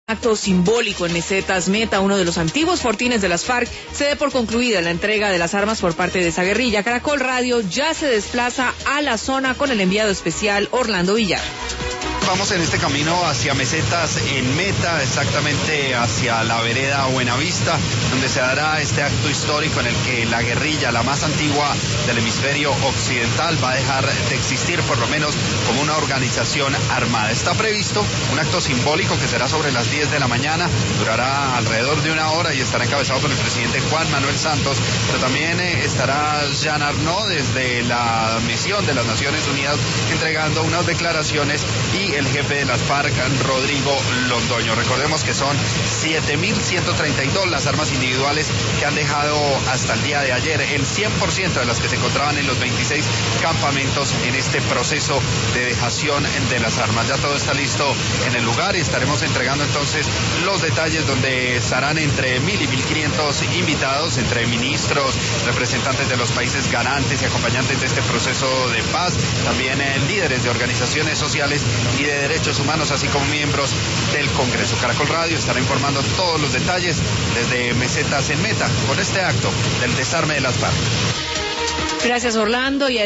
Acto simbólico en Mesetas Meta, uno de los antiguos fortines de las FARC, se dé por concluida la entrega de las armas por parte de esa guerrilla. Caracol Radio ya se desplaza a la zona con el enviado especial Orlando Villar. Vamos en este camino hacia Mesetas en Meta, exactamente hacia la vereda Buenavista, donde se dará este acto histórico en el que la guerrilla, la más antigua del hemisferio occidental, va a dejar de existir, por lo menos como una organización armada. Está previsto un acto simbólico que será sobre las 10 de la mañana, durará alrededor de una hora y estará encabezado por el presidente Juan Manuel Santos, pero también estará Jean Arnaud desde la misión de las Naciones Unidas entregando unas declaraciones y el jefe de las FARC, Rodrigo Londoño. Recordemos que son 7.132 las armas individuales que han dejado hasta el día de ayer, el 100% de las que se encontraban en los 26 campamentos en este proceso de dejación de las armas. Ya todo está listo en el lugar y estaremos entregando entonces los detalles, donde estarán entre 1.000 y 1.500 invitados, entre ministros, representantes de los países garantes y acompañantes de este proceso de paz, también líderes de organizaciones sociales y de derechos humanos, así como miembros del Congreso. Caracol Radio estará informando todos los detalles desde Mesetas en Meta con este acto del desarme de las FARC. Gracias, Orlando.